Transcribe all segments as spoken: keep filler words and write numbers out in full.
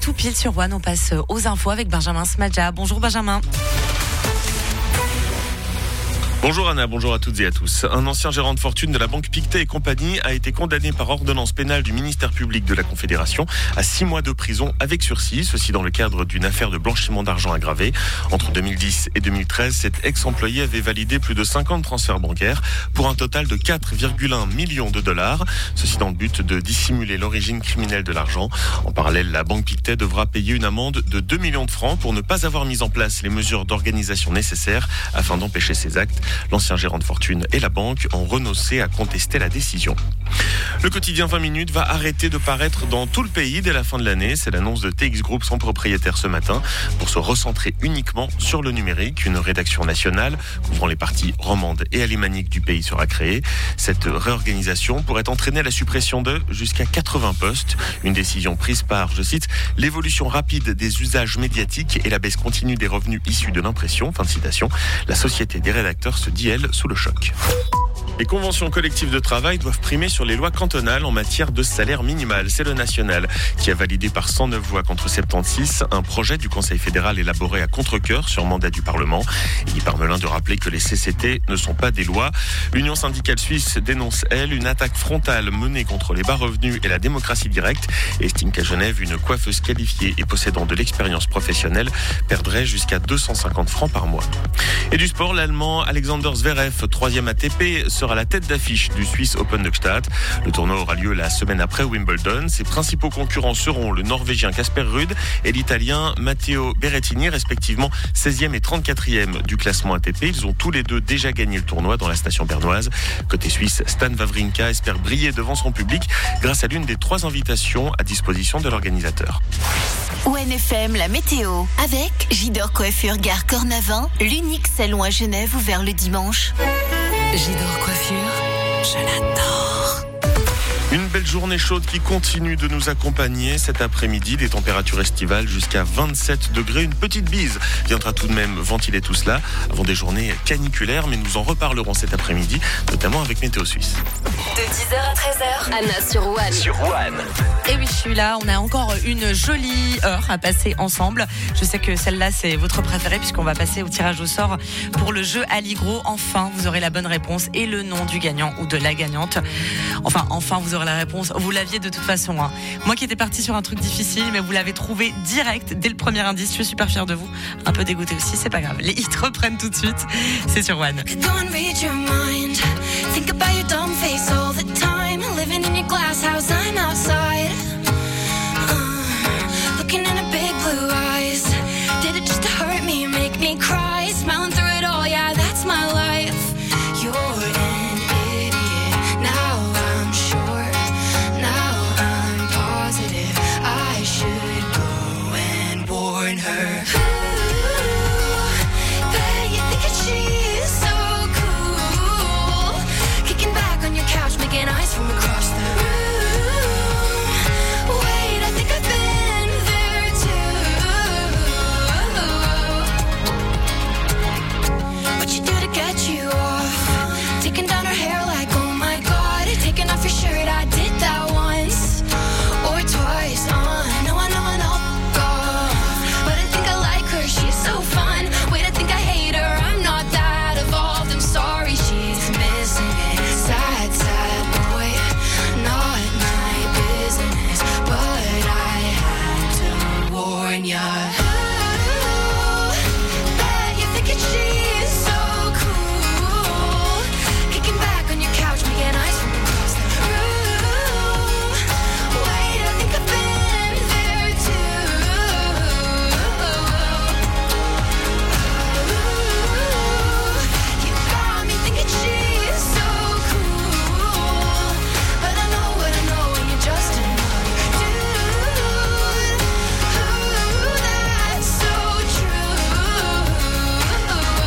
tout pile sur One. On passe aux infos avec Benjamin Smadja. Bonjour Benjamin. Bonjour Anna, bonjour à toutes et à tous. Un ancien gérant de fortune de la banque Pictet et compagnie a été condamné par ordonnance pénale du ministère public de la Confédération à six mois de prison avec sursis, ceci dans le cadre d'une affaire de blanchiment d'argent aggravée. Entre deux mille dix et deux mille treize, cet ex-employé avait validé plus de cinquante transferts bancaires pour un total de quatre virgule un millions de dollars. Ceci dans le but de dissimuler l'origine criminelle de l'argent. En parallèle, la banque Pictet devra payer une amende de deux millions de francs pour ne pas avoir mis en place les mesures d'organisation nécessaires afin d'empêcher ces actes. L'ancien gérant de fortune et la banque ont renoncé à contester la décision. Le quotidien vingt minutes va arrêter de paraître dans tout le pays dès la fin de l'année. C'est l'annonce de T X Group, son propriétaire, ce matin, pour se recentrer uniquement sur le numérique. Une rédaction nationale couvrant les parties romandes et alémaniques du pays sera créée. Cette réorganisation pourrait entraîner la suppression de jusqu'à quatre-vingts postes. Une décision prise par, je cite, l'évolution rapide des usages médiatiques et la baisse continue des revenus issus de l'impression. Fin de citation. La société des rédacteurs se dit, elle, sous le choc. Les conventions collectives de travail doivent primer sur les lois cantonales en matière de salaire minimal. C'est le national qui a validé par cent neuf voix contre soixante-seize un projet du Conseil fédéral élaboré à contre-cœur sur mandat du Parlement. Il est parmelin de rappeler que les C C T ne sont pas des lois. L'Union syndicale suisse dénonce, elle, une attaque frontale menée contre les bas revenus et la démocratie directe et estime qu'à Genève, une coiffeuse qualifiée et possédant de l'expérience professionnelle perdrait jusqu'à deux cent cinquante francs par mois. Et du sport, l'Allemand Alexander Zverev, troisième A T P, sera la tête d'affiche du Swiss Open de Gstaad. Le tournoi aura lieu la semaine après Wimbledon. Ses principaux concurrents seront le Norvégien Casper Ruud et l'Italien Matteo Berrettini, respectivement seizième et trente-quatrième du classement A T P. Ils ont tous les deux déjà gagné le tournoi dans la station bernoise. Côté suisse, Stan Wawrinka espère briller devant son public grâce à l'une des trois invitations à disposition de l'organisateur. O N F M, la météo. Avec Gidor Coiffure Gare Cornavin, l'unique salon à Genève ouvert le dimanche. Gidor Coiffure, je l'adore. Une belle journée chaude qui continue de nous accompagner cet après-midi. Des températures estivales jusqu'à vingt-sept degrés. Une petite bise viendra tout de même ventiler tout cela avant des journées caniculaires. Mais nous en reparlerons cet après-midi, notamment avec Météo Suisse. De dix heures à treize heures, Anna sur One. Sur One. Et oui, je suis là. On a encore une jolie heure à passer ensemble. Je sais que celle-là, c'est votre préférée puisqu'on va passer au tirage au sort pour le jeu Allegro. Enfin, vous aurez la bonne réponse et le nom du gagnant ou de la gagnante. Enfin, enfin, vous aurez la réponse. Vous l'aviez de toute façon. Hein. Moi qui étais partie sur un truc difficile, mais vous l'avez trouvé direct dès le premier indice. Je suis super fière de vous. Un peu dégoûtée aussi, c'est pas grave. Les hits reprennent tout de suite. C'est sur One. All the time, living in your glass house, I'm outside, uh, looking in her big blue eyes. Did it just to hurt me, make me cry? Smiling through it all, yeah, that's my life. You're an idiot, now I'm sure, now I'm positive. I should go and warn her. Ooh, bet you think that she's so cool, kicking back on your couch, making eyes from across the room. Wait, I think I've been there too. What you do to get you off? Taking down her hair like, oh my god. Taking off your shirt, I did that once or twice. Uh, no, I know I know, but I think I like her, she's so fun. Wait, I think I hate her, I'm not that evolved. I'm sorry, she's missing it. Sad, sad boy, not my business, but I had to warn ya. Ooh, bet you think she's so cool, kicking back on your couch, making eyes from across the room. Wait, I think I've been there too. Ooh, you got me thinking she's so cool, but I know what I know when you're just another dude. Ooh, that's so true.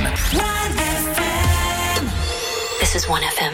one F M. This is one F M.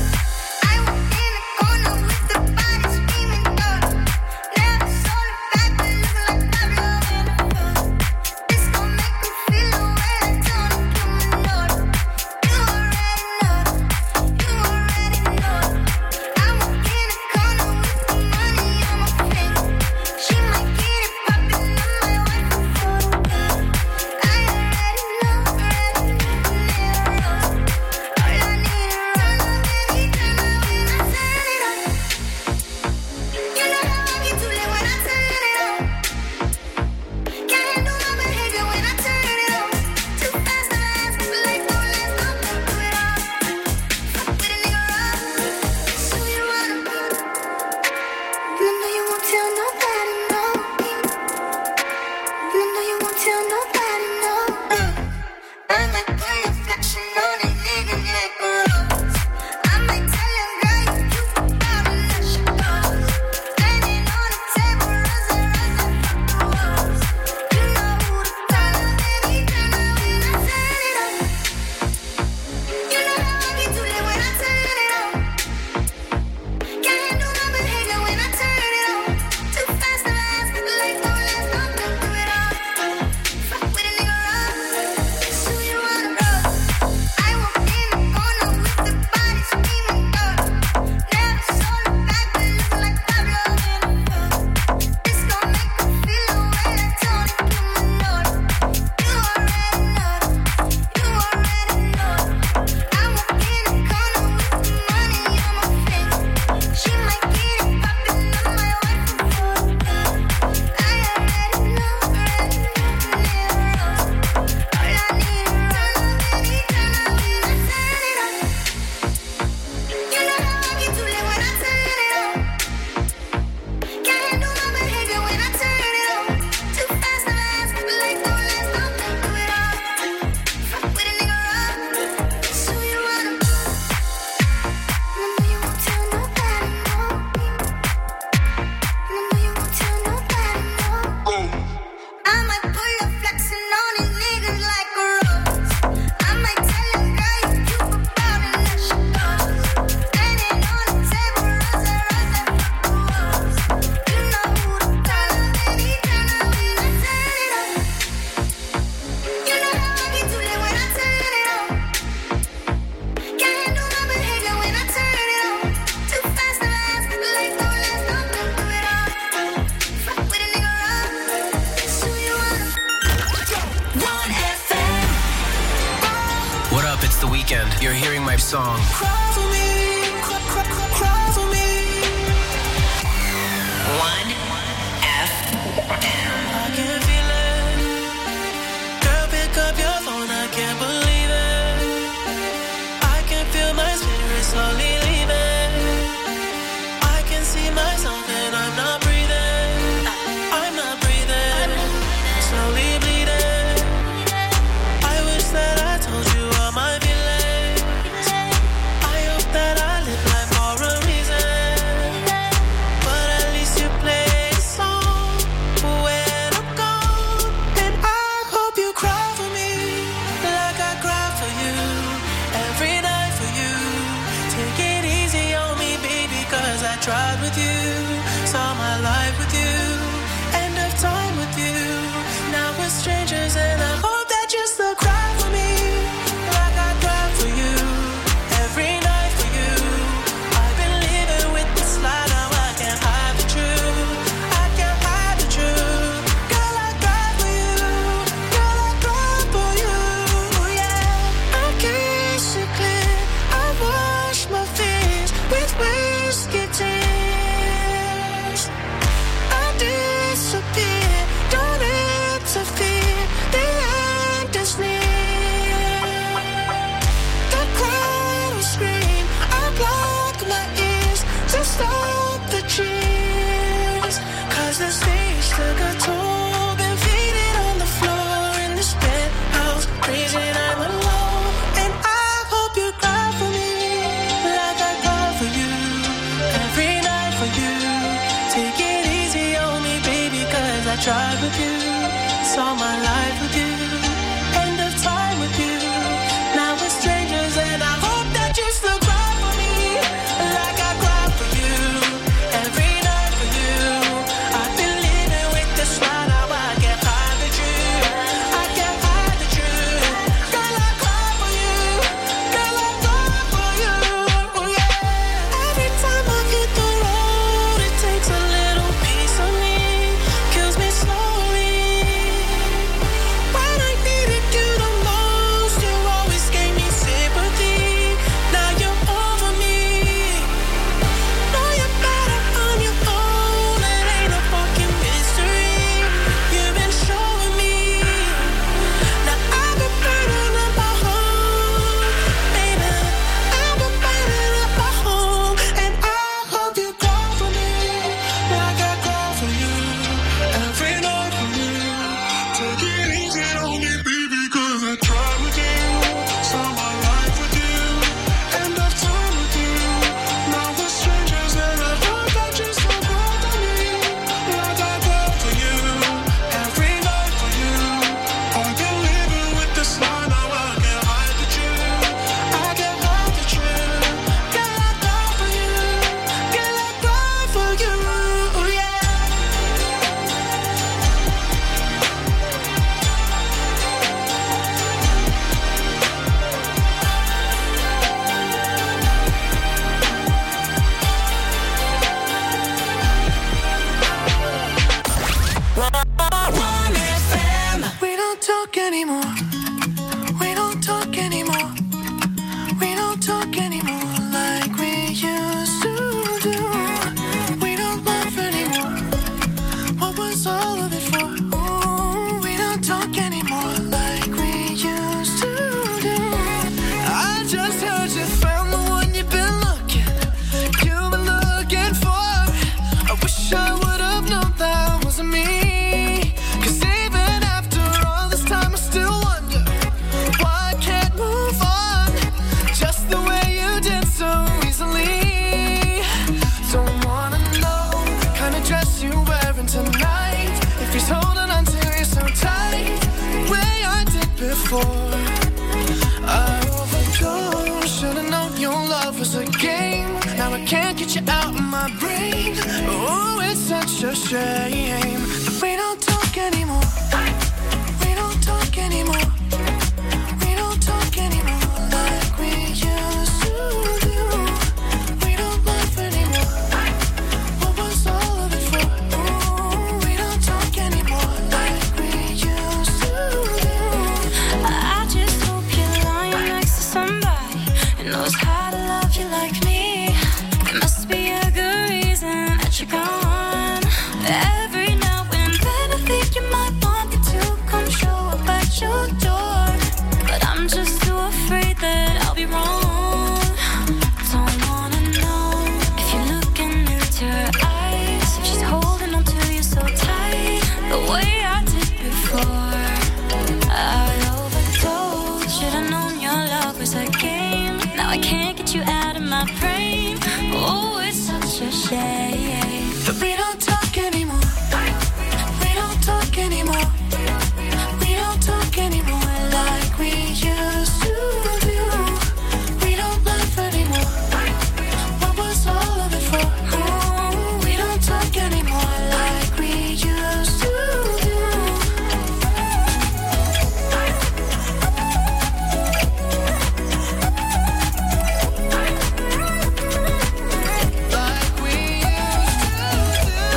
You're hearing my song. Cry for me, cry, cry, cry, cry for me. one F M. I can feel it. Girl, pick up your phone, I can't believe it. I can feel my spirit slowly leaving. I can see myself and I'm not breathing. I'm not breathing. Slowly bleeding. I wish that I told you all my feelings. That I live life for a reason, but at least you play a song when I'm gone. And I hope you cry for me like I cry for you every night for you. Take it easy on me, baby, cause I tried with you, saw my life with you, end of time with you. Now we're strangers and I hope that you still cry for me like I cry for you every night. Whiskey tea. such a shame that we don't talk anymore. We don't talk anymore. We don't talk anymore like we used to do. We don't laugh anymore. What was all of it for? Ooh, we don't talk anymore like we used to do. I just hope you're lying next to somebody who knows how to love you like me. There must be a good reason that you're gone. Every now and then I think you might want me to come show up at your door, but I'm just too afraid that I'll be wrong. Don't wanna know if you're looking into her eyes, if she's holding on to you so tight, the way I did before. I overdosed, should've known your love was a game. Now I can't get you out of my brain. Oh, it's such a shame That we don't talk anymore. We don't talk anymore. We don't talk anymore like we used to do. We don't laugh anymore. What was all of it for? Ooh, we don't talk anymore like we used to do. Like we used to do.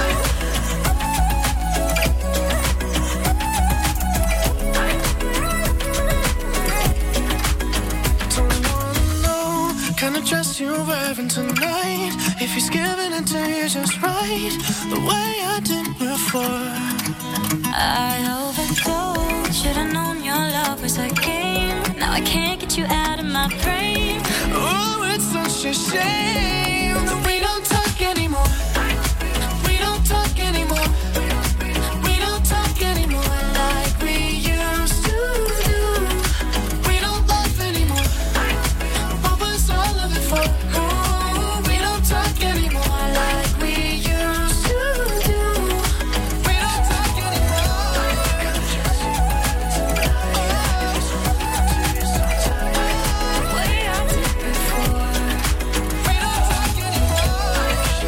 Don't wanna know kind of dress you're wearing tonight. If he's giving it to you just right, the way I did before. I overdosed, should've known your love was a game. Now I can't get you out of my brain. Oh, it's such a shame that we don't talk anymore. We don't talk anymore. We don't talk anymore like we used to do. We don't laugh anymore. What was all of it for? Oh, we don't talk anymore like we used to do. We don't talk anymore. The way I did before. We don't talk anymore.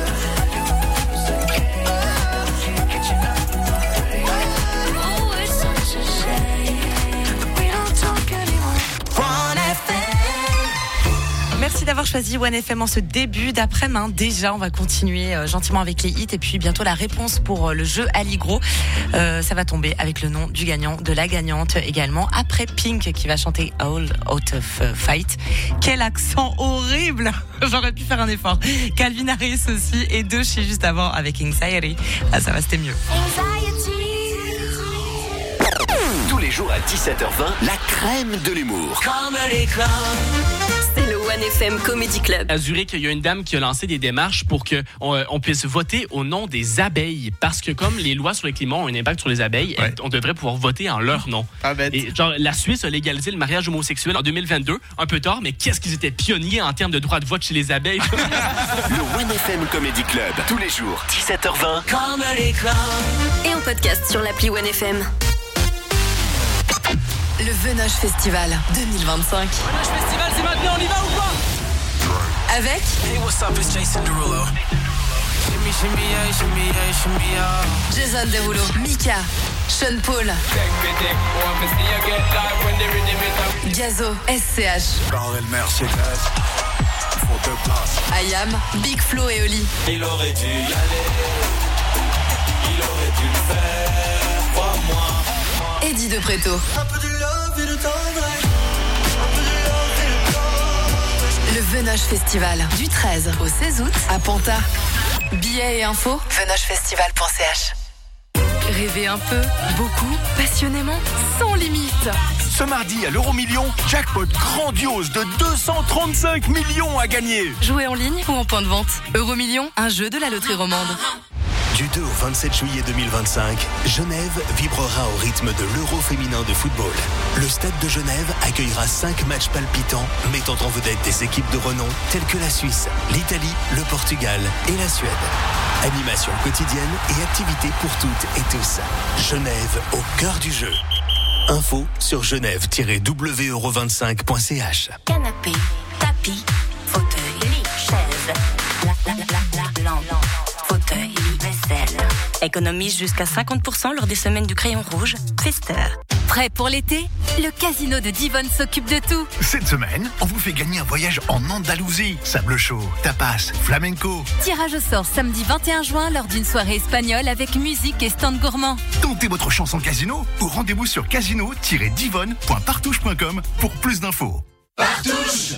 Oh, it's such a shame. We don't talk anymore. One F M. Merci d'avoir choisi One F M en ce début d'après-midi. Déjà, on va continuer euh, gentiment avec les hits et puis bientôt la réponse pour euh, le jeu Allegro. Euh, ça va tomber avec le nom du gagnant, de la gagnante également. Après Pink qui va chanter All Out of euh, Fight. Quel accent horrible. J'aurais pu faire un effort. Calvin Harris aussi et Doechii juste avant avec Anxiety. Ah, ça va, c'était mieux. Tous les jours à dix-sept heures vingt, la crème de l'humour. C'est le One F M Comedy Club. À Zurich, il y a une dame qui a lancé des démarches pour qu'on on puisse voter au nom des abeilles. Parce que comme les lois sur le climat ont un impact sur les abeilles, Ouais. on devrait pouvoir voter en leur nom. Ah, bête. Et genre, la Suisse a légalisé le mariage homosexuel en deux mille vingt-deux. Un peu tard, mais qu'est-ce qu'ils étaient pionniers en termes de droit de vote chez les abeilles. Le One F M Comedy Club. Tous les jours, dix-sept heures vingt. Et en podcast sur l'appli One F M. Le Venoche Festival deux mille vingt-cinq. Festival, c'est maintenant, on y va ou quoi? Avec Hey, what's up? It's Jason Derulo. Shimmy, shimmy, yeah, shimmy, yeah, shimmy, yeah. Jason Derulo, Mika, Sean Paul, Gazo, S C H, Bordel, Mercedes. Faut de place. Ayam, Big Flo et Oli. Il aurait dû y aller. Il aurait dû le faire. Crois-moi. Eddie De Preto. Un peu de love et de tendresse. Un peu de love et de tendresse. Le Venoche Festival du treize au seize août à Panta. Billets et infos, venochefestival point c h. Rêvez un peu, beaucoup, passionnément, sans limite. Ce mardi à l'Euro-Million, jackpot grandiose de deux cent trente-cinq millions à gagner. Jouez en ligne ou en point de vente. Euromillion, un jeu de la loterie romande. Du deux au vingt-sept juillet deux mille vingt-cinq, Genève vibrera au rythme de l'Euro féminin de football. Le Stade de Genève accueillera cinq matchs palpitants mettant en vedette des équipes de renom telles que la Suisse, l'Italie, le Portugal et la Suède. Animation quotidienne et activités pour toutes et tous. Genève au cœur du jeu. Info sur genève tiret w euro vingt-cinq point c h. Canapé, tapis, fauteuil, lit, chaise, la la la la la lampe, fauteuil, lit, vaisselle. Économise jusqu'à cinquante pour cent lors des semaines du crayon rouge. Fester. Prêt pour l'été? Le casino de Divonne s'occupe de tout. Cette semaine, on vous fait gagner un voyage en Andalousie. Sable chaud, tapas, flamenco. Tirage au sort samedi vingt et un juin lors d'une soirée espagnole avec musique et stand gourmand. Tentez votre chance en casino ou rendez-vous sur casino tiret divonne point partouche point com pour plus d'infos. Partouche.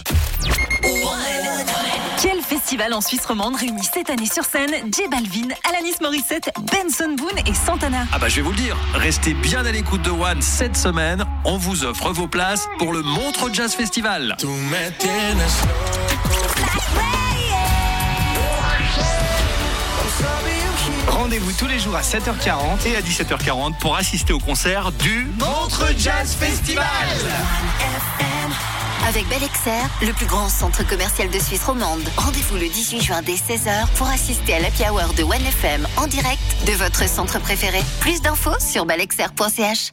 Quel festival en Suisse romande réunit cette année sur scène J Balvin, Alanis Morissette, Benson Boone et Santana? Ah bah je vais vous le dire, restez bien à l'écoute de One cette semaine. On vous offre vos places pour le Montreux Jazz Festival. Rendez-vous tous les jours à sept heures quarante et à dix-sept heures quarante pour assister au concert du Montreux Jazz Festival. Avec Bel-Exer, le plus grand centre commercial de Suisse romande. Rendez-vous le dix-huit juin dès seize heures pour assister à l'Happy Hour de One F M en direct de votre centre préféré. Plus d'infos sur belexer point c h.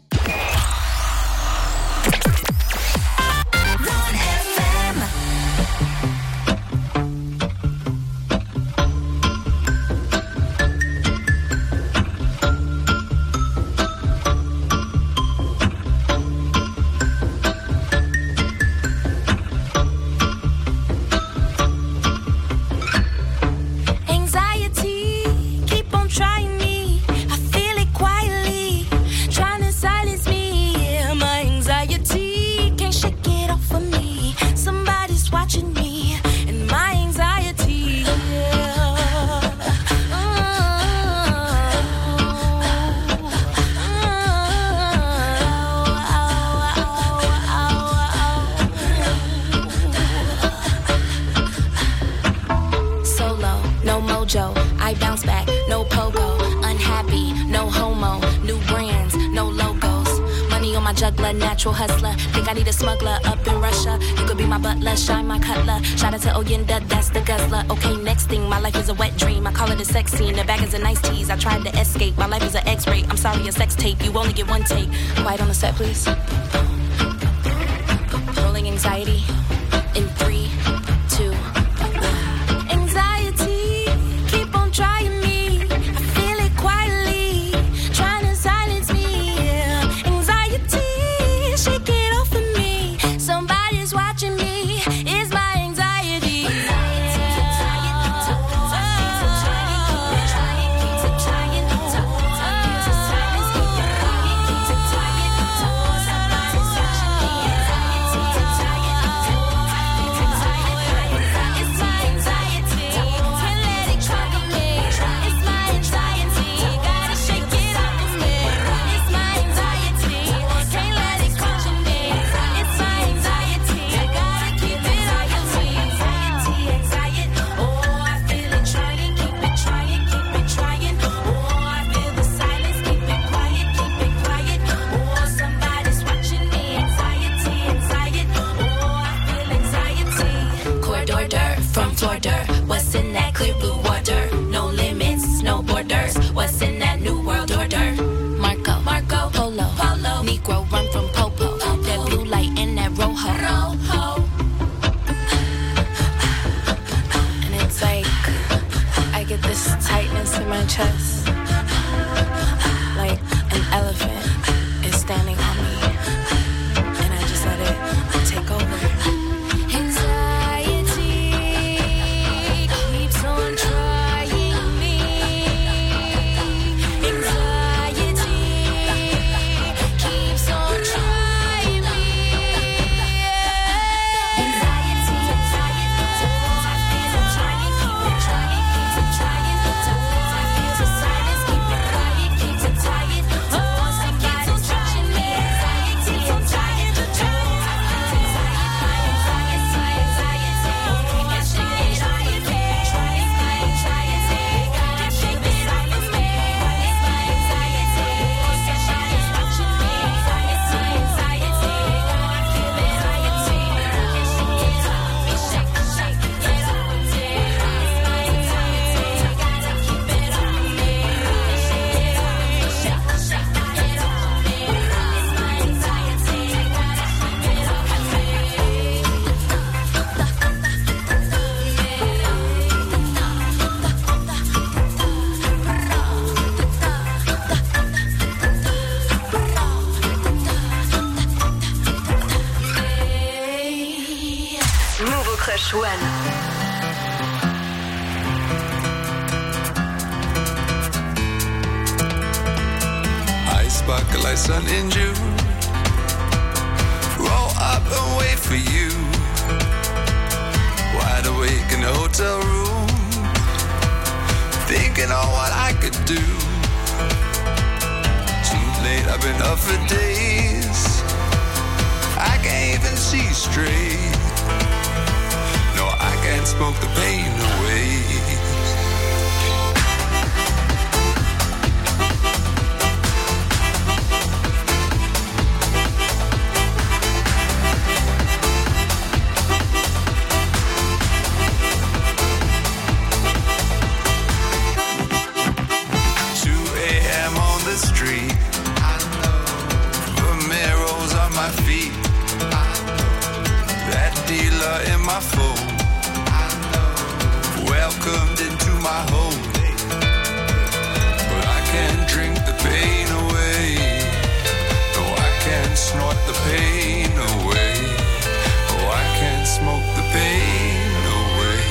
I bounce back, no pogo, unhappy, no homo, new brands, no logos. Money on my juggler, natural hustler. Think I need a smuggler up in Russia. You could be my butler, shine my cutler. Shout out to Oyenda, that's the guzzler. Okay, next thing, my life is a wet dream. I call it a sex scene. The bag is a nice tease. I tried to escape. My life is an X-ray. I'm sorry, a sex tape. You only get one take. Quiet on the set, please. Rolling anxiety in three, two. Trying me, I feel it quietly, trying to silence me. Anxiety, shake it off of me. Somebody's watching me. It's my anxiety. Crush One. Sparkle like sun in June. Roll up and wait for you. Wide awake in the hotel room, thinking on what I could do. Too late, I've been up for days. I can't even see straight. No, I can't smoke the pain away. Street, Romero's on my feet, that dealer in my phone, welcomed into my home, but I can't drink the pain away, no, I can't snort the pain away, oh, I can't smoke the pain away.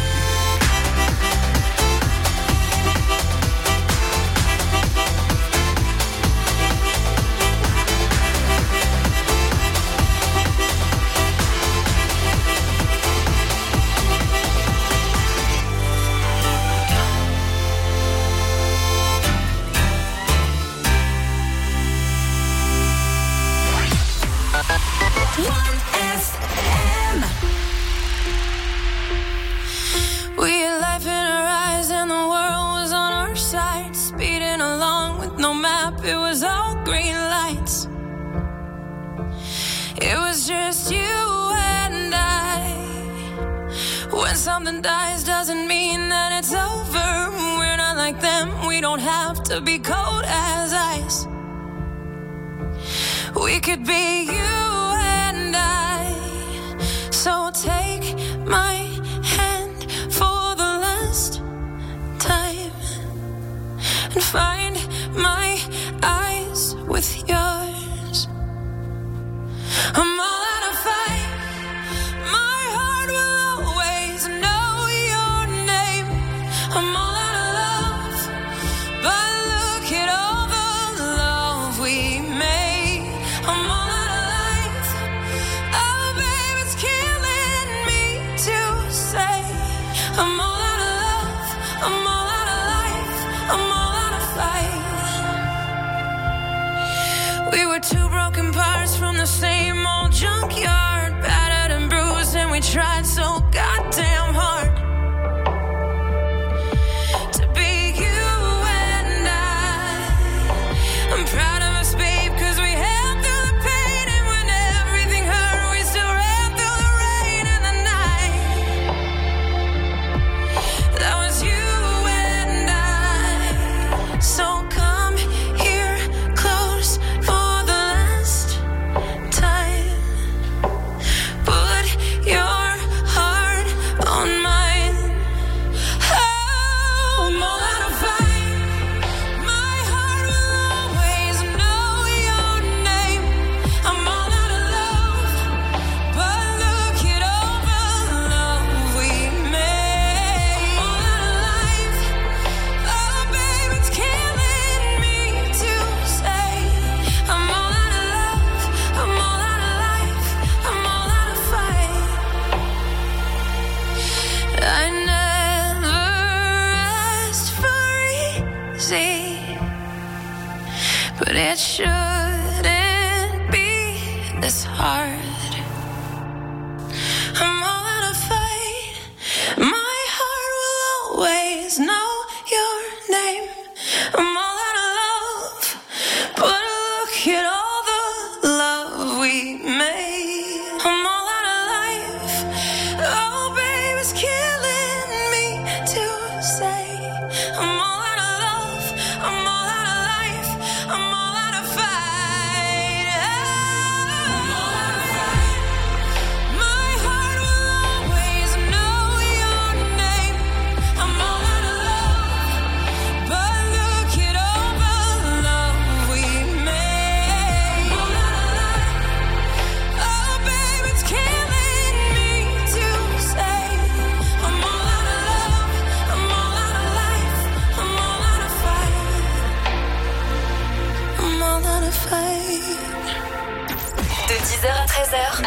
It was all green lights. It was just you and I. When something dies doesn't mean that it's over. We're not like them. We don't have to be cold as ice. We could be you and I. So take my hand for the last time and find my eyes with yours. I'm all out of fight. My heart will always know your name. I'm all out of love, but look at all the love we made. I'm all out of life. Oh, babe, it's killing me to say. I'm all out of love. I'm all out of life. I'm all out of fight. We were two broken parts from the same old junkyard, battered and bruised, and we tried so goddamn hard to be you and I. I'm proud of us, babe, cause we held through the pain, and when everything hurt, we still ran through the rain and the night. That was you and I. So come here close for your heart on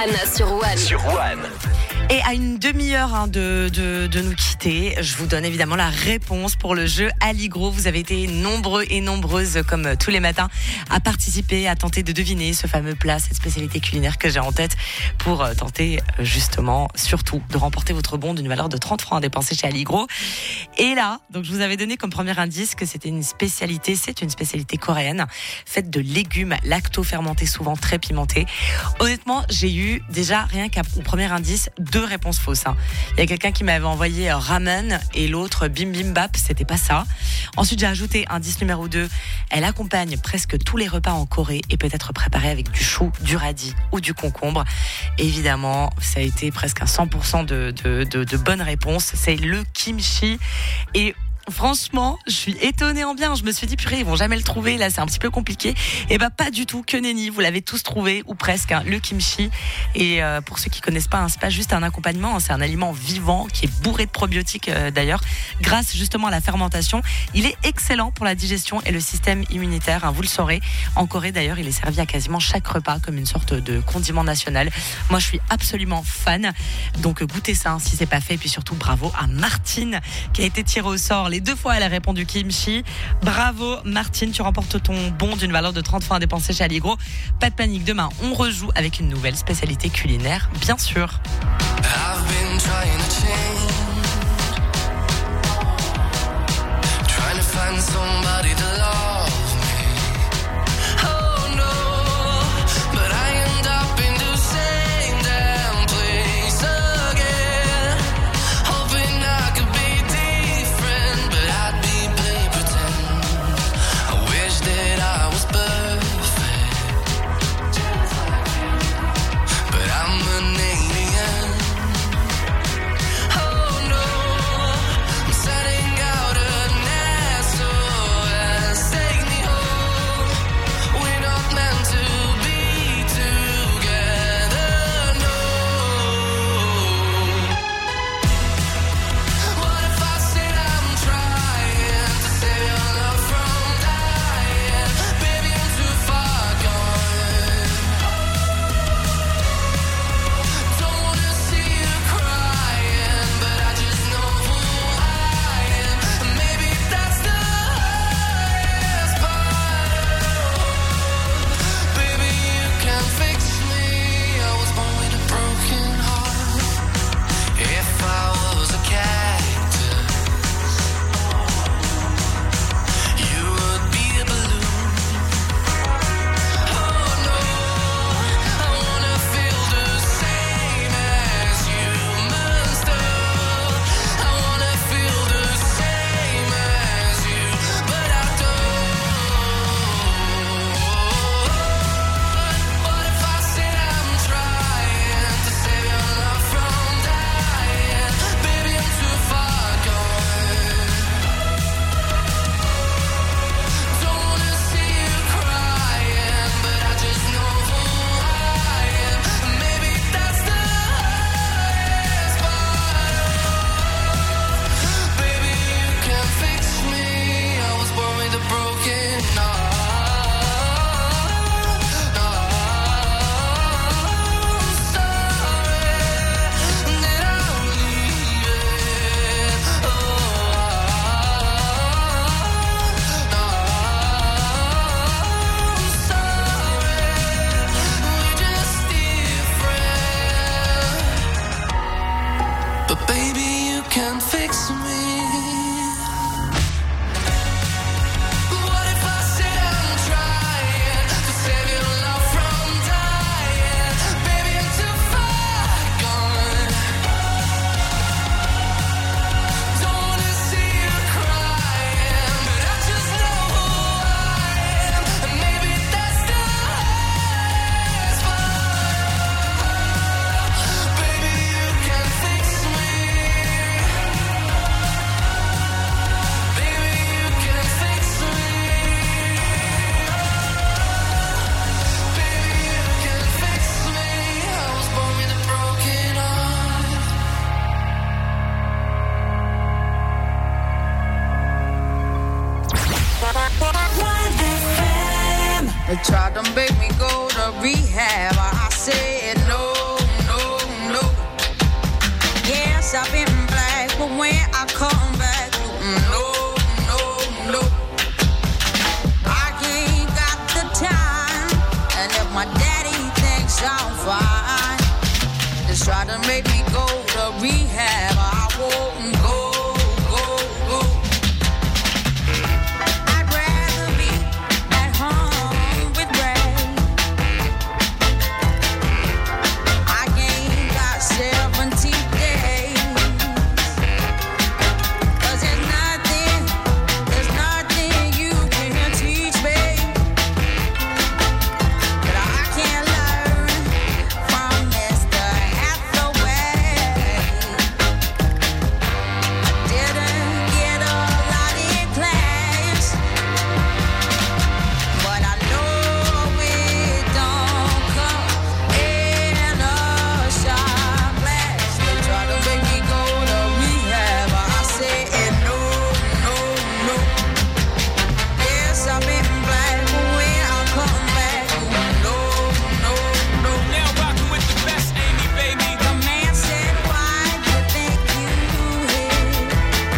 Anna sur One. Sur One. Et à une demi-heure hein, de, de, de nous quitter, je vous donne évidemment la réponse pour le jeu Allegro. Vous avez été nombreux et nombreuses, comme tous les matins, à participer, à tenter de deviner ce fameux plat, cette spécialité culinaire que j'ai en tête, pour tenter justement, surtout, de remporter votre bon d'une valeur de trente francs à dépenser chez Allegro. Et là, donc je vous avais donné comme premier indice que c'était une spécialité, c'est une spécialité coréenne, faite de légumes lacto-fermentés, souvent très pimentés. Honnêtement, j'ai eu déjà, rien qu'au premier indice, deux réponses fausses. Hein. Il y a quelqu'un qui m'avait envoyé ramen et l'autre bim bim bap, c'était pas ça. Ensuite, j'ai ajouté indice numéro deux. Elle accompagne presque tous les repas en Corée et peut être préparée avec du chou, du radis ou du concombre. Évidemment, ça a été presque un cent pour cent de, de, de, de bonnes réponses. C'est le kimchi. Et franchement, je suis étonnée en bien. Je me suis dit, purée, ils vont jamais le trouver. Là, c'est un petit peu compliqué. Et bah, pas du tout. Que nenni. Vous l'avez tous trouvé, ou presque, hein, le kimchi. Et euh, pour ceux qui connaissent pas, hein, c'est pas juste un accompagnement. Hein, c'est un aliment vivant qui est bourré de probiotiques, euh, d'ailleurs. Grâce justement à la fermentation. Il est excellent pour la digestion et le système immunitaire. Hein, vous le saurez. En Corée, d'ailleurs, il est servi à quasiment chaque repas comme une sorte de condiment national. Moi, je suis absolument fan. Donc, goûtez ça, hein, si c'est pas fait. Et puis surtout, bravo à Martine, qui a été tirée au sort. Les deux fois, elle a répondu kimchi. Bravo, Martine. Tu remportes ton bon d'une valeur de trente francs à dépenser chez Allegro. Pas de panique. Demain, on rejoue avec une nouvelle spécialité culinaire, bien sûr. I've been trying to change, trying to find somebody to love me. Oh no, but I end up in the same damn place again, hoping I could be different, but I'd be play pretend. I wish that I was perfect, but I'm an alien. Oh no, I'm setting out an S O S, take me home. We're not meant to be together, no. What if I said I'm trying to save your love from dying? Baby, I'm too far gone. Don't wanna see you crying, but I just know who I am. And maybe that's the hardest part. Baby, you can fix me. I was born with a broken heart. If I was a cactus, you would be a balloon. Oh no, I wanna feel the same as humans do. I wanna feel the same as you, but I don't. What if I said I'm trying to save your love from dying? Baby, I'm too far gone. Don't wanna see you crying, but I just know who I am. And maybe that's the hardest part. Baby, you can fix me. I was born with a broken heart. I'm sorry that I'll leave it. Oh, I'm sorry, we're just different. But baby, you can fix me. What if I said I'm trying to save your love from dying? Baby, I'm too far gone. Don't wanna see you crying, but I just know who I am. And maybe that's the hardest part. Baby, you can fix me. Baby, you can fix me. Baby, you can fix me. I was born with a broken heart. They tried to make me go to rehab. I said no. I've been black, but when I come back, no, no, no. I ain't got the time, and if my daddy thinks I'm fine, just try to make me go to rehab. I won't go, go, go. I'd rather be at home with Ray. I ain't got seventy days. 'Cause there's nothing, there's nothing you can teach me that I can't learn from Mister Hathaway. I didn't get a lot in class, but I know it don't come in a shot glass. They try to make me go to rehab, I said no, no, no. Yes, I've been black, but when I come back, no, no, no. Now rocking with the best, Amy, baby. The man said, why do you think you hit?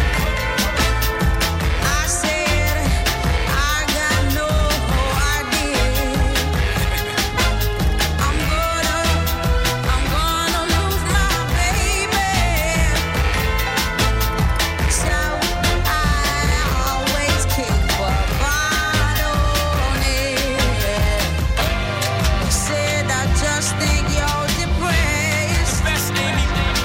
I said, I got no idea. I'm gonna, I'm gonna lose my baby. So I always keep a bottle on it. He said, I just think you're depressed. Best, Amy.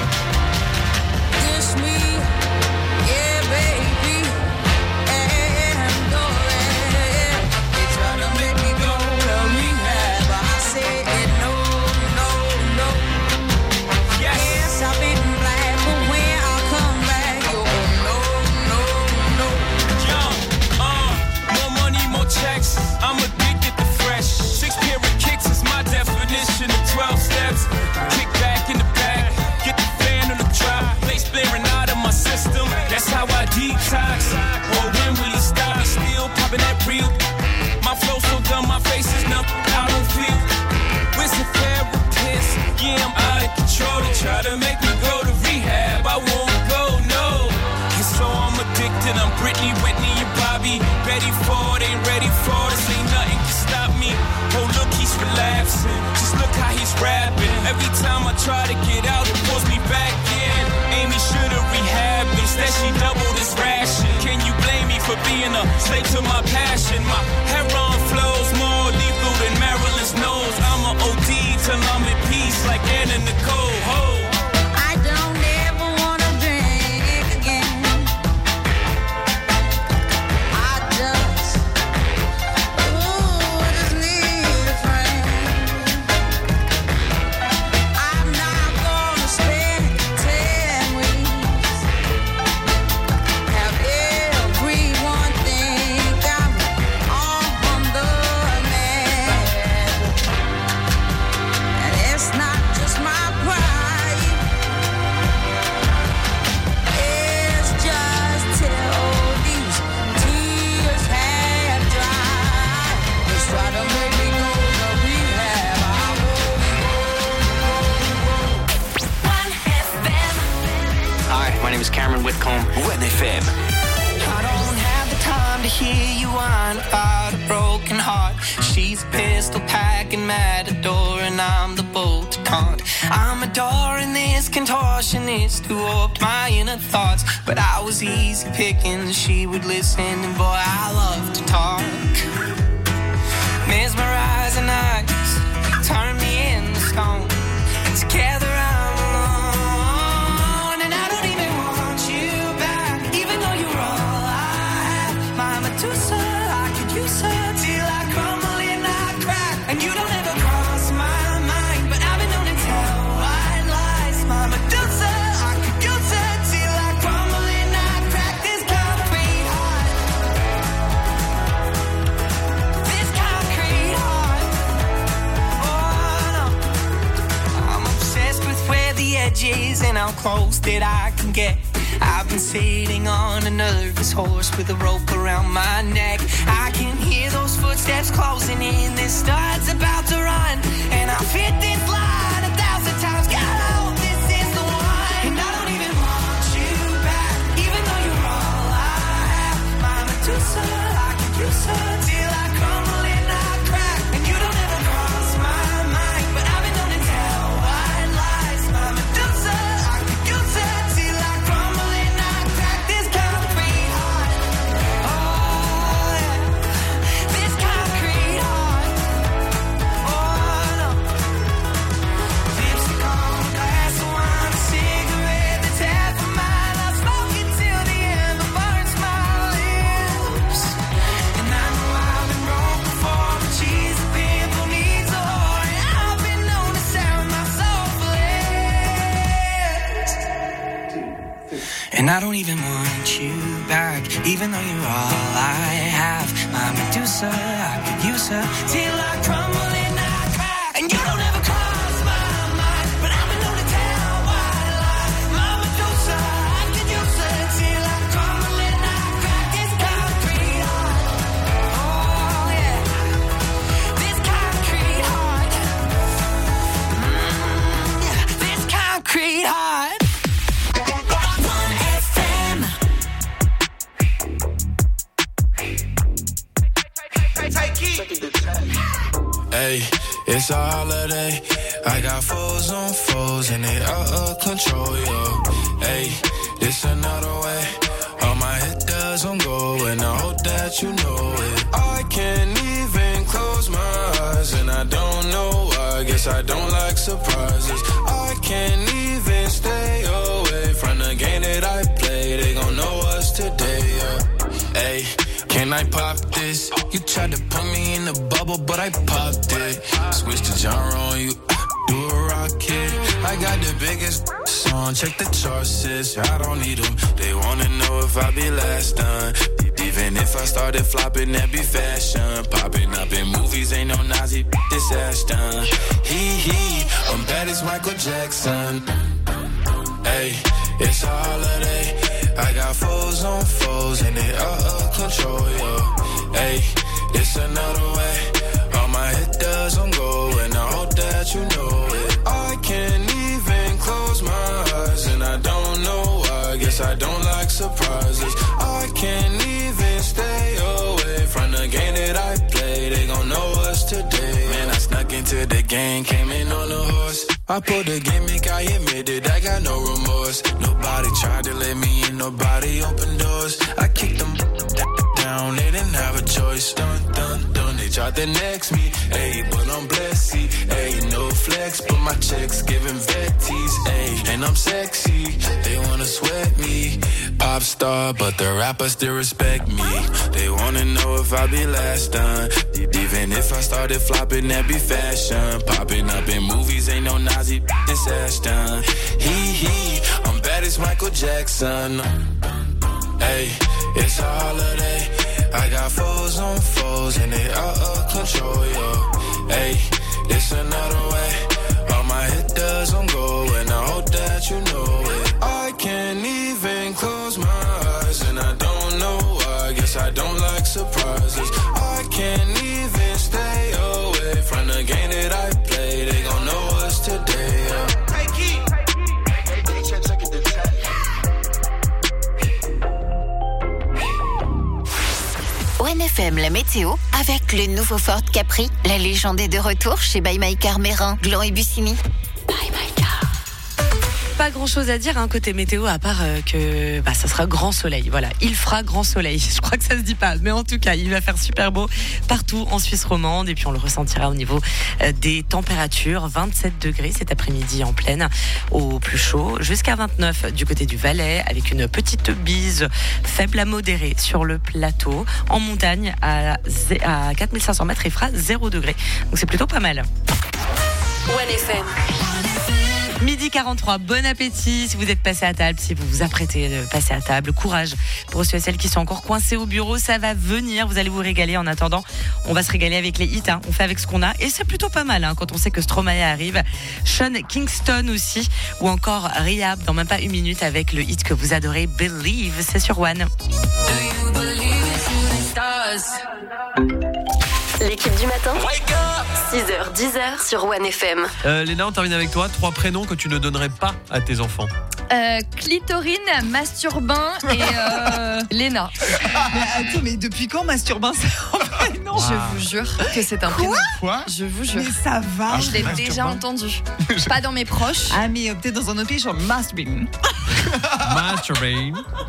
Kiss me, yeah, baby, and go ahead. They try to make me go to rehab, I said no, no, no. Yes, I've been black, but when I come back, you no, no, no. Young, uh, more money, more checks. I'm addicted to fresh. Six pair of kicks is my definition of twelve steps. Kick back in the back, get the fan on the drop. Bass blaring out of my system. That's how I detox. Or when will he stop? He still popping that real. My flow so dumb, my face is numb. I don't feel. Where's the therapist? Yeah, I'm out of control. They try to make me go to rehab. I won't go, no. And so I'm addicted. I'm Britney, Whitney, and Bobby. Ready for it, ain't ready for this. Ain't nothing can stop me. Oh, look, he's relapsing. Just look how he's rapping. Every time I try to get out, it pulls me back in. Amy should've rehabbed. Instead, she doubled his ration. Can you blame me for being a slave to my passion? My heroin flows more lethal than Marilyn's nose. I'm a O D till I'm at peace like Anna Nicole. Ho. I don't ever wanna drink again. I just, ooh, I just need a friend. I'm not gonna spend ten weeks. Have everyone think I'm on the man. And it's not just my pride. It's just till these tears have dried. Just try to make me go to rehab. I won't one F M. Hi, my name is Cameron Whitcomb. one F M. I don't have the time to hear you whine about a broken heart. She's a pistol packing matador, and I'm the bolt to taunt. I'm adoring this contortionist who warped my inner thoughts. But I was easy picking, she would listen, and boy, I love to talk. Mesmerizing eyes, turn me into stone. Together I'm alone, and I don't even want you back, even though you're all I have. My Medusa, I could use her till I crumble and I crack. And you don't ever cross my mind, but I've been known to tell white lies. My Medusa, I could use her till I crumble and I crack. This concrete heart, this concrete heart. Oh no, I'm obsessed with where the edge is and how close that I can get. I've been sitting on a nervous horse with a rope around my neck. I can hear those footsteps closing in. This star's about to run, and I've hit this line a thousand times. God, I hope this is the one. And I don't even want And I don't even want you back, even though you're all I have. My Medusa, I could use her till I crumble and I crack. And you don't ever cross my mind, but I've been known to tell white lies. My Medusa, I could use her till I crumble and I crack. This concrete heart, oh yeah, this concrete heart, mm, yeah, this concrete heart. Hey, it's a holiday. I got foes on foes and they out of control, yo. Hey, this another way. All my hitters on go and I hope that you know it. I can't even close my eyes and I don't know why. Guess I don't like surprises. I can't even stay away from the game that I play. They gon' know us today, yeah. Hey, can I pop this? You tried to put me in the bubble, but I popped it. Switch the genre on you, do a rocket. I got the biggest song, check the charts, sis. I don't need them. They wanna know if I be last done. Even if I started flopping, that be fashion. Popping up in movies, ain't no Nazi, this ass done. Hee hee, I'm bad as Michael Jackson. Hey, it's a holiday. I got foes on foes and they out of control, yo. Hey, it's another way. All my hitters on go and I hope that you know it. I can't even close my eyes and I don't know why. Guess I don't like surprises. I can't even stay away from the game that I play. They gon' know us today. Man, I snuck into the game, came in on a horse. I pulled the gimmick, I admitted I got no remorse. Nobody tried to let me in, nobody opened doors. I kicked them down, they didn't have a choice. Dun, dun, dun, they tried to next me. Ayy, but I'm blessed, ayy, no flex. But my checks giving vetties, ayy, and I'm sexy. They wanna sweat me. Pop star, but the rappers still respect me. They wanna know if I be last done. Even if I started flopping, that be fashion. Popping up in movies, ain't no Nazi, this ass done. Hee hee, I'm bad as Michael Jackson. Hey, it's a holiday. I got foes on foes and they out of control, yo. Hey, it's another way. All my hitters on go and I hope that you know it. I can't even close my eyes and I don't know why. Guess I don't like surprises. I can't even stay away from the game that I play. They gon' know us today, yeah. one F M, la météo, avec le nouveau Ford Capri. La légende est de retour chez By My Car Mérin, Gland et Bussigny. By My Car. Pas grand chose à dire hein, côté météo à part euh, que bah, ça sera grand soleil. Voilà, il fera grand soleil. Je crois que ça se dit pas, mais en tout cas, il va faire super beau partout en Suisse romande et puis on le ressentira au niveau euh, des températures. vingt-sept degrés cet après-midi en pleine au plus chaud, jusqu'à vingt-neuf du côté du Valais avec une petite bise faible à modérée sur le plateau. En montagne à, à quatre mille cinq cents mètres, il fera zéro degré. Donc c'est plutôt pas mal. one F M. Midi quarante-trois, bon appétit si vous êtes passé à table, si vous vous apprêtez de passer à table. Courage pour ceux et celles qui sont encore coincés au bureau, ça va venir, vous allez vous régaler. En attendant, on va se régaler avec les hits, hein. On fait avec ce qu'on a et c'est plutôt pas mal hein, quand on sait que Stromae arrive. Sean Kingston aussi, ou encore Rehab dans même pas une minute avec le hit que vous adorez, Believe, c'est sur One. L'équipe du matin, six heures dix heures sur One F M. Euh, Léna, on termine avec toi. Trois prénoms que tu ne donnerais pas à tes enfants. Euh, Clitorine, Masturbin et euh, Léna. Mais attends, mais depuis quand Masturbin c'est un prénom? Je vous jure que c'est un prénom. Quoi? Je vous jure. Mais ça va. Je l'ai Masturbin. déjà entendu. Pas dans mes proches. Ah, mais euh, peut-être dans un autre pays, genre Masturbin. Masturbin.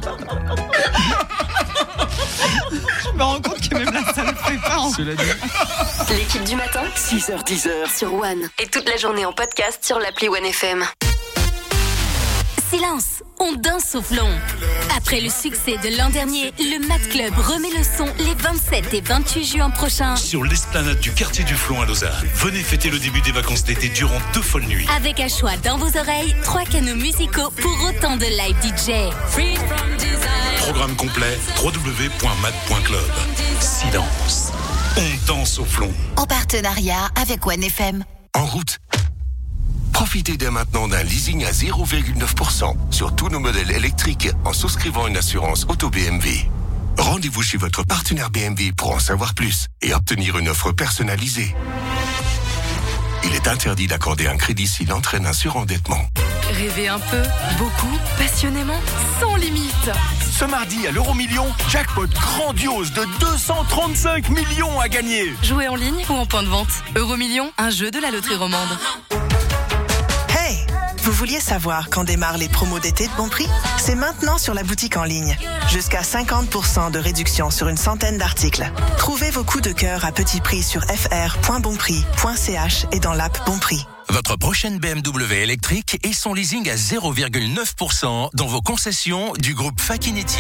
Je me rends compte que même là, ça le fait pas. En... Cela dit. L'équipe du matin, six heures dix heures sur One. Et toute la journée en podcast sur l'appli One F M. silence, on danse au flon. Après le succès de l'an dernier, le Mad Club remet le son les vingt-sept et vingt-huit juin prochains. Sur l'esplanade du quartier du Flon à Lausanne. Venez fêter le début des vacances d'été durant deux folles nuits. Avec un choix dans vos oreilles, trois canaux musicaux pour autant de live D J. Programme complet w w w point mad point club. Silence. On danse au Flon. En partenariat avec One F M. En route. Profitez dès maintenant d'un leasing à zéro virgule neuf pour cent sur tous nos modèles électriques en souscrivant une assurance auto B M W. Rendez-vous chez votre partenaire B M W pour en savoir plus et obtenir une offre personnalisée. Il est interdit d'accorder un crédit s'il entraîne un surendettement. Rêvez un peu, beaucoup, passionnément, sans limite. Ce mardi à l'Euromillion, jackpot grandiose de deux cent trente-cinq millions à gagner. Jouez en ligne ou en point de vente. Euromillion, un jeu de la loterie romande. Hey, vous vouliez savoir quand démarrent les promos d'été de Bonprix ? C'est maintenant sur la boutique en ligne. Jusqu'à cinquante pour cent de réduction sur une centaine d'articles. Trouvez vos coups de cœur à petit prix sur f r point bonprix point c h et dans l'app Bonprix. Votre prochaine B M W électrique et son leasing à zéro virgule neuf pour cent dans vos concessions du groupe Facchinetti.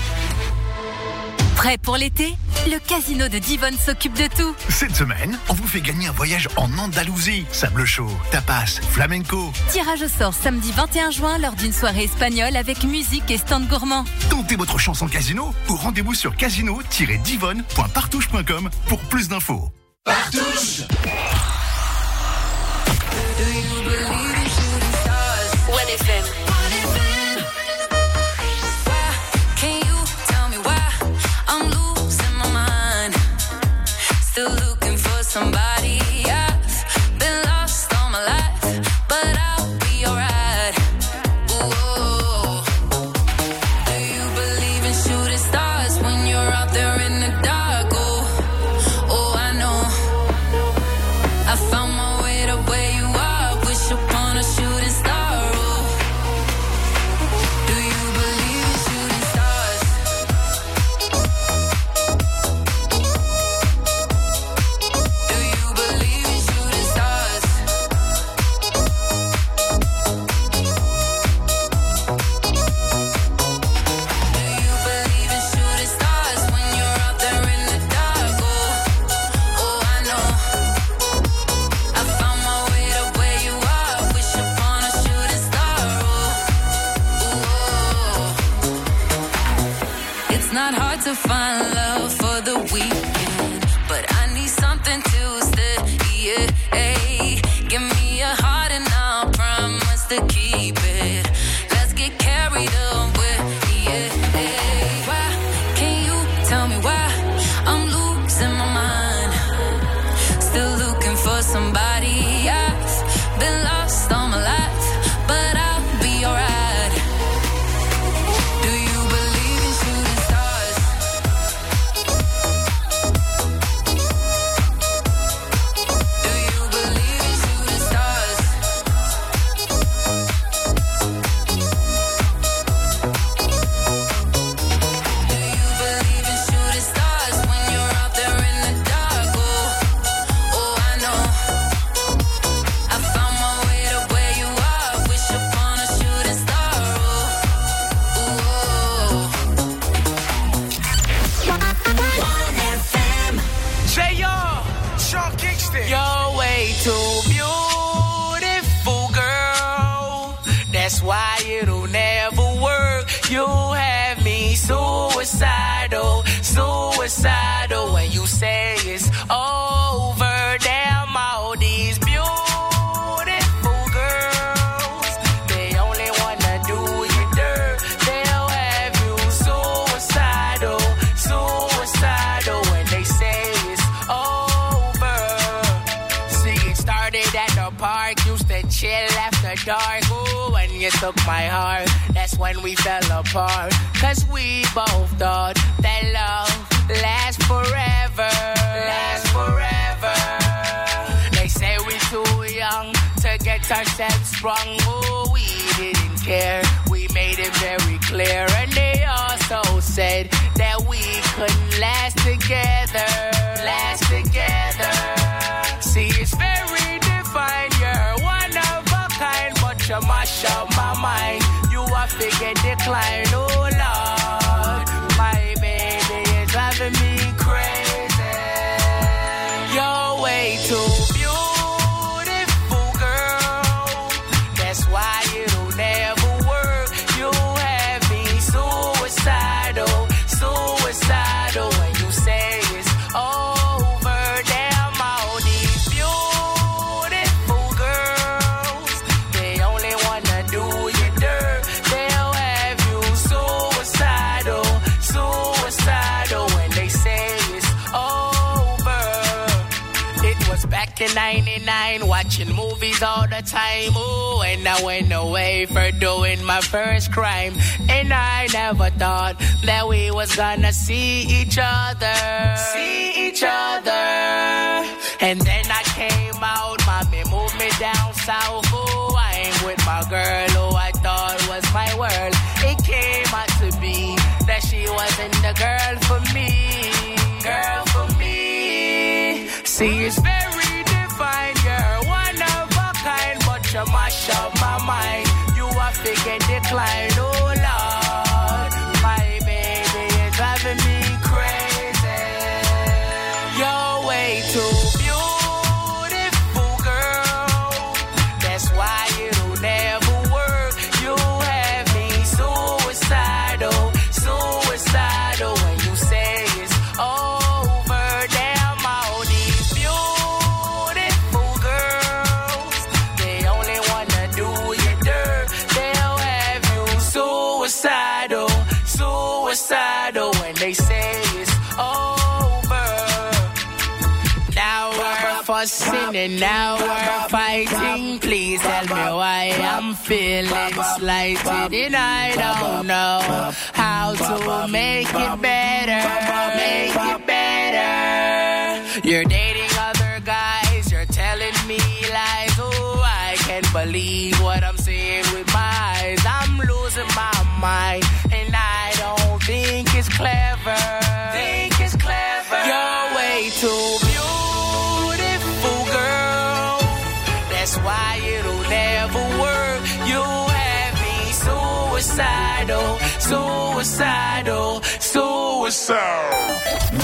Prêt pour l'été ? Le casino de Divonne s'occupe de tout. Cette semaine, on vous fait gagner un voyage en Andalousie. Sable chaud, tapas, flamenco. Tirage au sort samedi vingt et un juin lors d'une soirée espagnole avec musique et stand gourmand. Tentez votre chance en casino ou rendez-vous sur casino tiret divonne point partouche point com pour plus d'infos. Partouche. One F M. Still looking for somebody. I've been lost all my life, but I'll be alright. Ooh. Do you believe in shooting stars when you're out there in the dark? Oh, oh, I know. I found my way to where you are. Wish upon a shooting star. Oh, do you believe in shooting stars? Not hard to find love for the weekend, but I need something to stay. Yeah, hey. Give me a heart and I'll promise to keep it. Let's get carried away. Yeah, hey. Why can't you tell me why I'm losing my mind? Still looking for somebody. I've been lost all my life, but I'll be alright. You're way too beautiful, girl. That's why it'll never work. You have me suicidal, suicidal. When you say it's over, damn all these beautiful girls, they only wanna do you dirt. They'll have you suicidal, suicidal. When they say it's over. See, it started at the park, used to chill after dark. Ooh, when you took my heart, that's when we fell apart. Cause we both thought that love lasts forever, lasts forever. They say we too young to get ourselves sprung. Ooh, we didn't care, we made it very clear. And they also said that we couldn't last together, last together. See, it's very divine, you're one of a kind, but you mash up my mind. You figure decline. Oh Lord, my baby is driving me crazy. You're way too beautiful, girl. That's why it'll never work. You have me suicidal, suicidal when you say it's over. Damn, all these beautiful girls, they only wanna do you dirt. They'll have you suicidal, suicidal when they say it's over. It was back in ninety-nine, watching movies all the time. Ooh, and I went away for doing my first crime. And I never thought that we was gonna see each other, see each other. And then I came out, mommy moved me down south. Ooh, I ain't with my girl who I thought was my world. It came out to be that she wasn't the girl for me, girl for me. See, it's very divine, you're one of a kind, but you mash up my mind. You are figure decline, oh Lord, my baby is driving me crazy. You're way too beautiful, girl. That's why it'll never work. You have me suicidal, suicidal when you say it's over. Damn, all these beautiful girls, they only wanna do you dirt. They'll have you suicidal, suicidal when they say it's over. Now we're fussing and now we're fighting. Please tell me why I'm feeling slighted, and I don't know how to make it better, make it better. You're dating other guys, you're telling me lies. Oh, I can't believe what I'm seeing with my eyes. I'm losing my mind, and I don't think it's clever. Think it's clever. You're way too beautiful, girl. That's why it'll never work. You have me suicidal, suicidal, suicidal.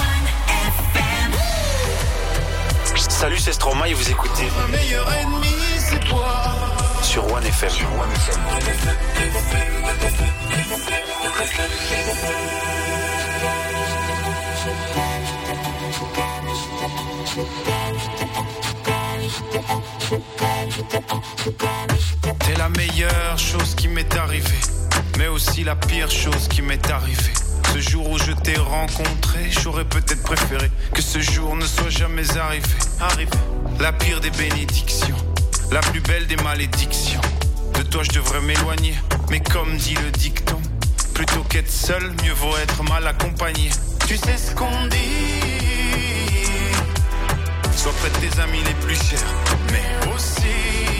Salut, c'est Stromae et vous écoutez Ma meilleure ennemie, c'est toi. sur One F M. Sur One F M. T'es la meilleure chose qui m'est arrivée, mais aussi la pire chose qui m'est arrivée. Ce jour où je t'ai rencontré, j'aurais peut-être préféré que ce jour ne soit jamais arrivé. Arrivé. La pire des bénédictions, la plus belle des malédictions. De toi je devrais m'éloigner, mais comme dit le dicton, plutôt qu'être seul, mieux vaut être mal accompagné. Tu sais ce qu'on dit, sois près de tes amis les plus chers, mais aussi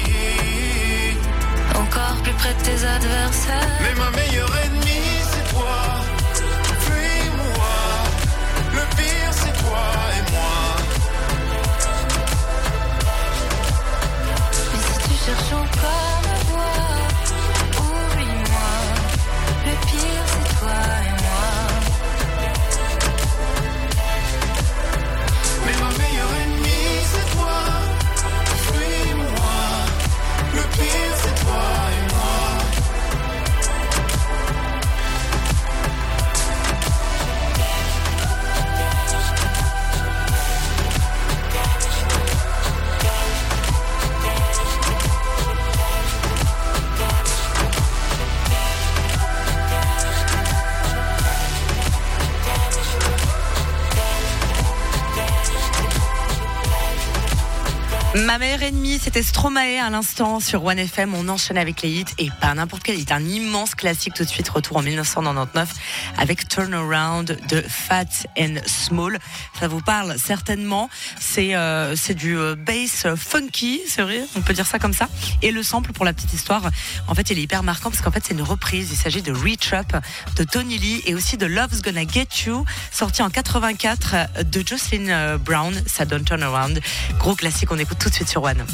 encore plus près de tes adversaires. Mais ma meilleure ennemie, c'est toi. Fuis-moi, le pire c'est toi et moi. Mais si tu cherches encore à voir, oublie-moi, le pire c'est toi et moi. Mais ma meilleure ennemie c'est toi. Fuis-moi, le pire c'est toi et moi. Ma meilleure ennemie, c'était Stromae à l'instant sur One F M. On enchaîne avec les hits et pas n'importe quel hit. Un immense classique tout de suite. Retour en dix-neuf cent quatre-vingt-dix-neuf avec Turnaround de Fat and Small. Ça vous parle certainement. C'est euh, c'est du euh, bass funky, c'est vrai, on peut dire ça comme ça. Et le sample, pour la petite histoire, en fait, il est hyper marquant parce qu'en fait, c'est une reprise. Il s'agit de Reach Up de Tony Lee et aussi de Love's Gonna Get You, sorti en quatre-vingt-quatre de Jocelyn Brown. Ça donne Turnaround. Gros classique, on écoute tout de suite sur One.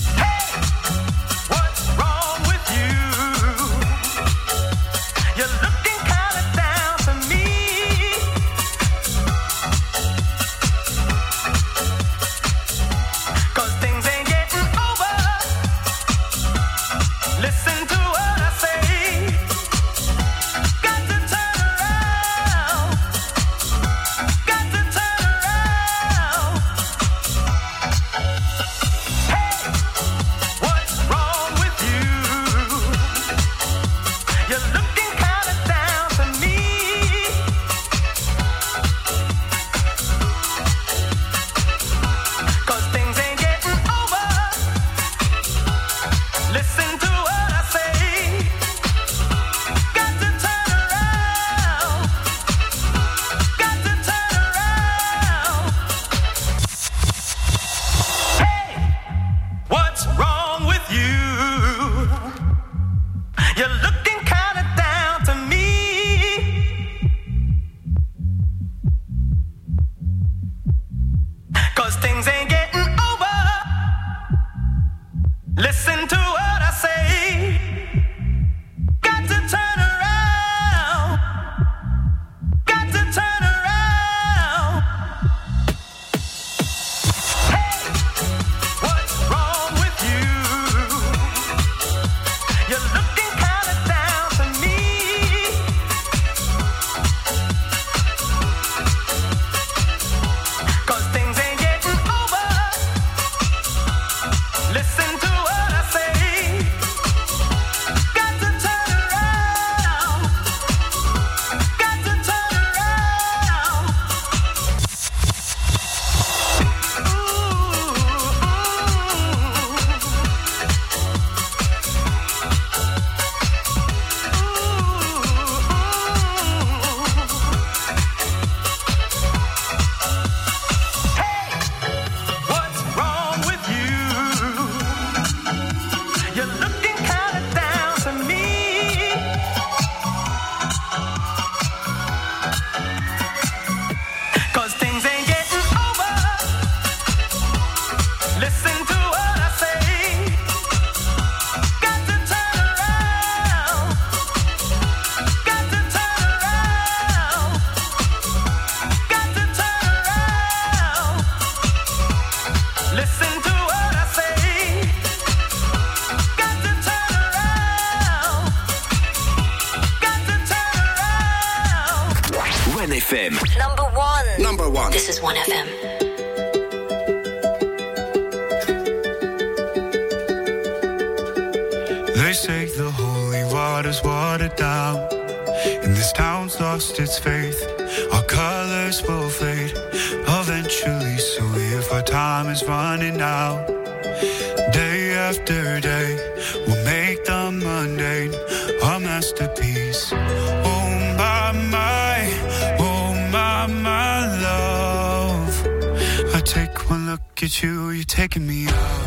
one F M. Number one. Number one. This is one F M. They say the holy water's watered down, and this town's lost its faith. Our colors will fade eventually, so if our time is running out, day after day, we'll make the mundane our masterpiece. Oh my, my, oh my, my love. I take one look at you, you're taking me out.